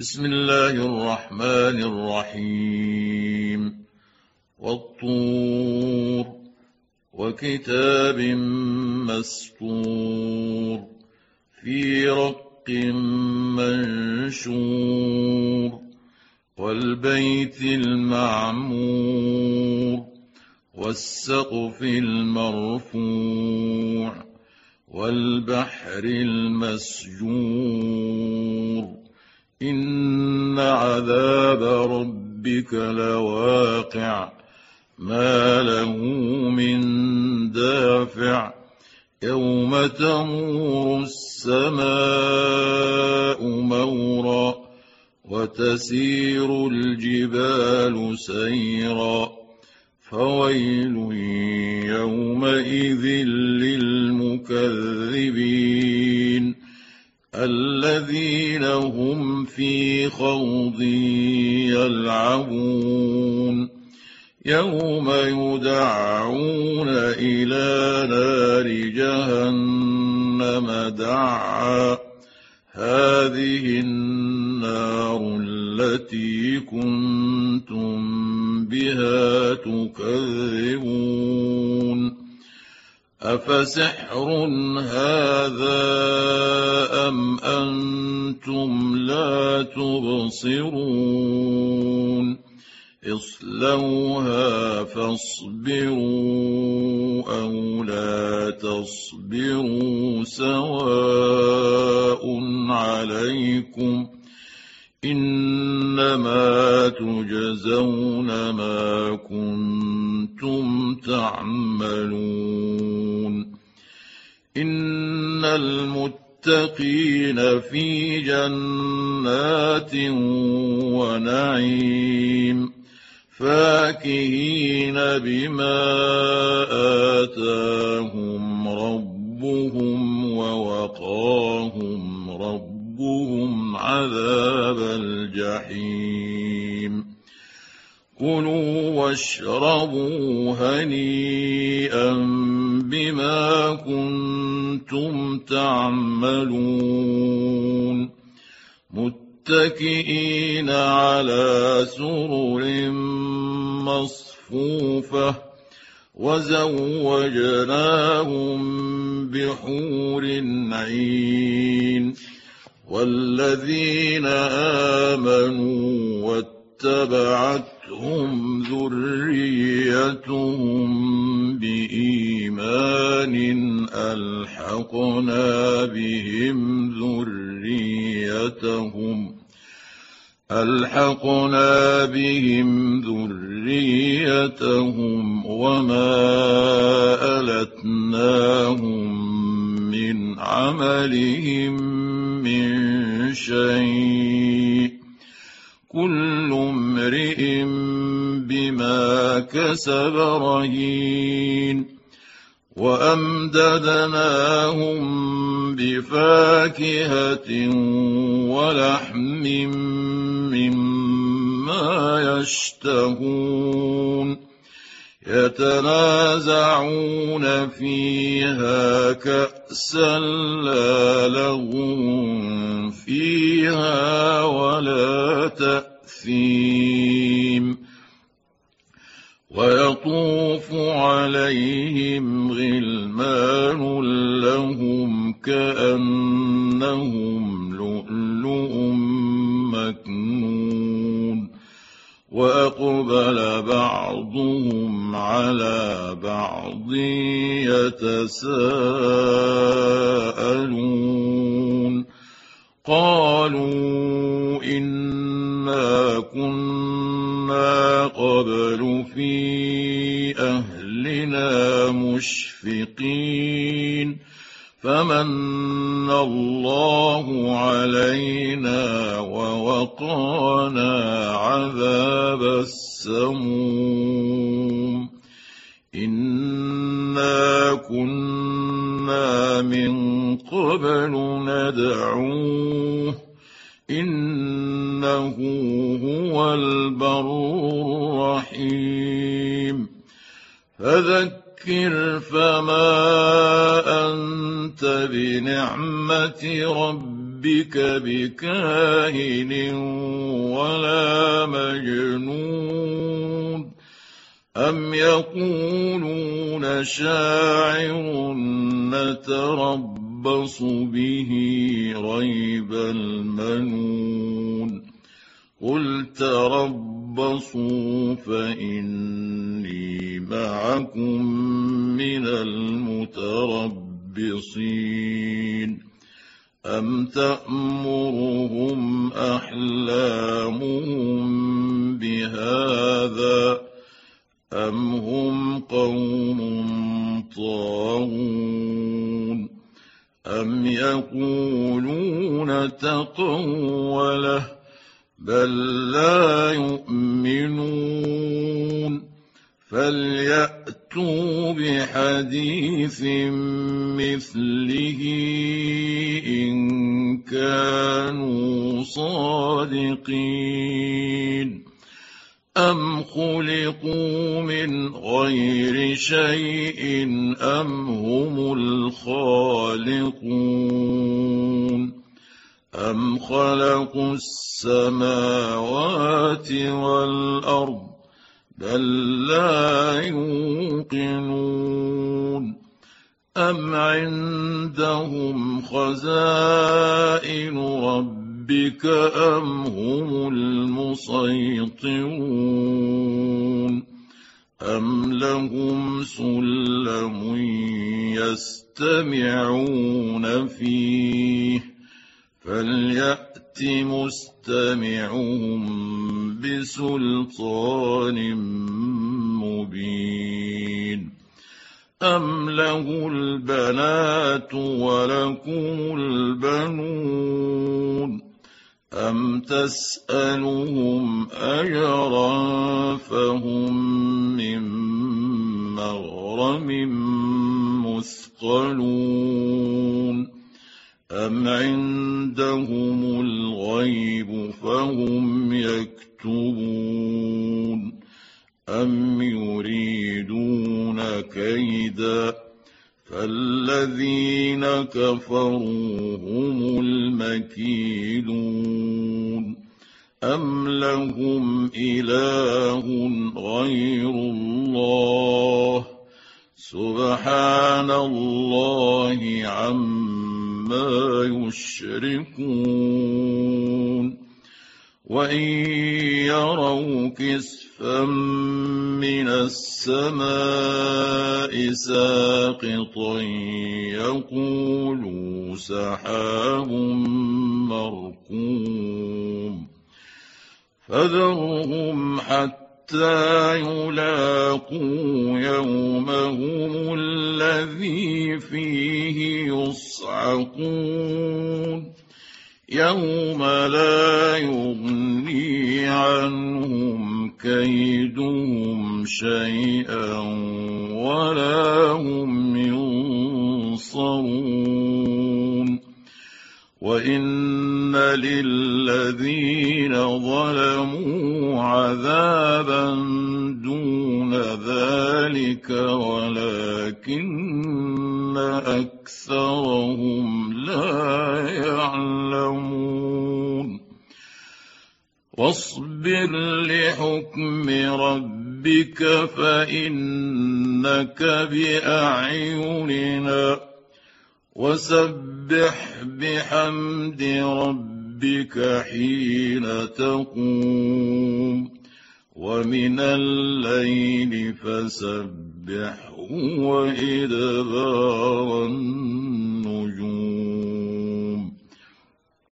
بسم الله الرحمن الرحيم. والطور وكتاب مسطور في رق منشور والبيت المعمور والسقف المرفوع والبحر المسجور إن عذاب ربك لواقع ما له من دافع يوم تمور السماء مورا وتسير الجبال سيرا فويل يومئذ للمكذبين الذين هم في خوض يلعبون يوم يدعون إلى نار جهنم دعا هذه النار التي كنتم بها تكذبون أفسحر هذا أم أنتم لا تبصرون اصلوها فاصبروا أو لا تصبروا سواء عليكم إنما تجزون ما كنتم تعملون إن المتقين في جنات ونعيم فاكهين بما آتاهم ربهم ووقاهم ربهم عذاب الجحيم كلوا واشربوا هنيئا بما كنتم تعملون متكئين على سرر مصفوفة وزوجناهم بحور عين والذين آمنوا واتبعتهم ذريتهم بإيمان ألحقنا بهم ذريتهم وما ألتناهم من عملهم من شيء كل امرئ بما كسب رهين وأمددناهم بفاكهة ولحم مما يشتهون يتنازعون فيها كأسا لا لغو فيها ولا تأثيم ويطوف عليهم غلمان لهم كأنهم لؤلؤ مكنون وأقبل بعضهم على بعض يتساءلون قالوا إنا كنا قبل في أهلنا مشفقين فمن الله علينا ووقانا عذاب السموم إنا كنا من قبل ندعوه إنه هو البر الرحيم فذكر فما أنت بنعمة ربك ربك بكاهن ولا مجنون أم يقولون شاعر نتربص به ريب المنون قل تربصوا فإني معكم من المتربصين أم تأمرهم أحلامهم بهذا أم هم قوم طاغون أم يقولون تقوله بل لا يؤمنون فليأتوا بحديث مثله إن كانوا صادقين أم خلقوا من غير شيء أم هم الخالقون أم خلقوا السماوات والأرض بل لا يوقنون أم عندهم خزائن ربك أم هم المسيطرون أم لهم سلم يستمعون فيه فليأت مستمعهم بسلطان مبين أم له البنات ولكم البنون أم تسألهم أجرا فهم من مغرم مثقلون أم عندهم الغيب فهم يكتبون أم يريدون كيدا فالذين كفروا هم المكيدون أم لهم إله غير الله سبحان الله عما يشركون وإن يروا كسفا من السماء ساقطا يقولوا سحاب مركوم فذرهم حتى يلاقوا يومهم الذي فيه يصعقون يوم لا يغني عنهم كيدهم شيئا ولا هم ينصرون وإن للذين ظلموا عذابا دون ذلك ولكن أكثرهم لا يعلمون واصبر لحكم ربك فإنك بأعيننا وسبح بحمد ربك حين تقوم ومن الليل فسبحه وإدبار النجم